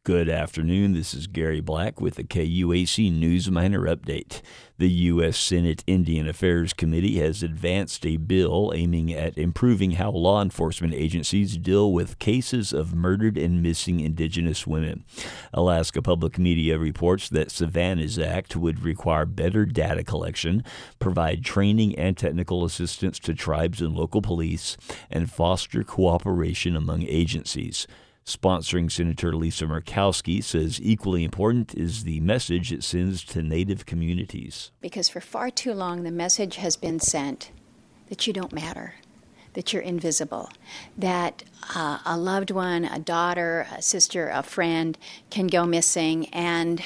Good afternoon. This is Gary Black with the KUAC News Minor Update. The U.S. Senate Indian Affairs Committee has advanced a bill aiming at improving how law enforcement agencies deal with cases of murdered and missing Indigenous women. Alaska Public Media reports that Savannah's Act would require better data collection, provide training and technical assistance to tribes and local police, and foster cooperation among agencies. Sponsoring Senator Lisa Murkowski says equally important is the message it sends to Native communities. Because for far too long the message has been sent that you don't matter, that you're invisible, that a loved one, a daughter, a sister, a friend can go missing and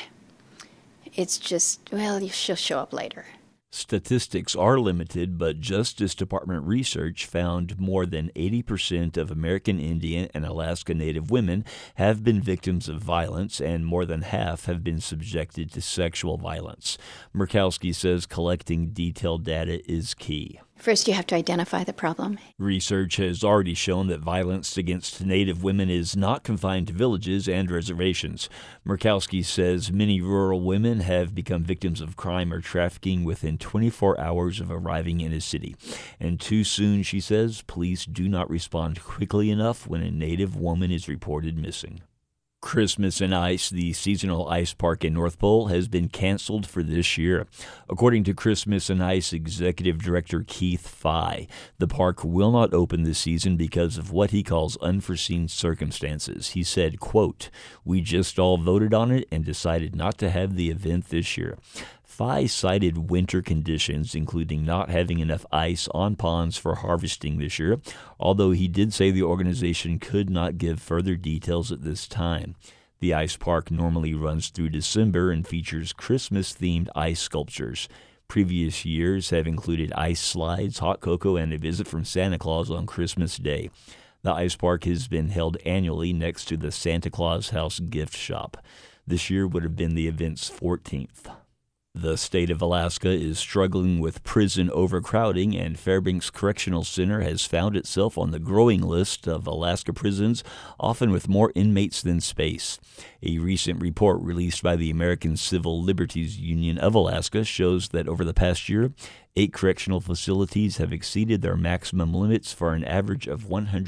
it's just, well, she'll show up later. Statistics are limited, but Justice Department research found more than 80% of American Indian and Alaska Native women have been victims of violence, and more than half have been subjected to sexual violence. Murkowski says collecting detailed data is key. First, you have to identify the problem. Research has already shown that violence against Native women is not confined to villages and reservations. Murkowski says many rural women have become victims of crime or trafficking within 24 hours of arriving in a city. And too soon, she says, police do not respond quickly enough when a Native woman is reported missing. Christmas in Ice, the seasonal ice park in North Pole, has been canceled for this year. According to Christmas in Ice Executive Director Keith Fye, the park will not open this season because of what he calls unforeseen circumstances. He said, quote, "We just all voted on it and decided not to have the event this year." Fye cited winter conditions, including not having enough ice on ponds for harvesting this year, although he did say the organization could not give further details at this time. The ice park normally runs through December and features Christmas-themed ice sculptures. Previous years have included ice slides, hot cocoa, and a visit from Santa Claus on Christmas Day. The ice park has been held annually next to the Santa Claus House gift shop. This year would have been the event's 14th. The state of Alaska is struggling with prison overcrowding, and Fairbanks Correctional Center has found itself on the growing list of Alaska prisons, often with more inmates than space. A recent report released by the American Civil Liberties Union of Alaska shows that over the past year, 8 correctional facilities have exceeded their maximum limits for an average of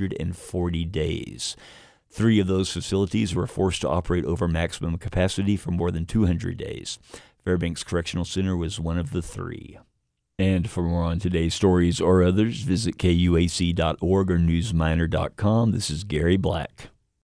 140 days. 3 of those facilities were forced to operate over maximum capacity for more than 200 days. Fairbanks Correctional Center was one of the 3. And for more on today's stories or others, visit KUAC.org or newsminer.com. This is Gary Black.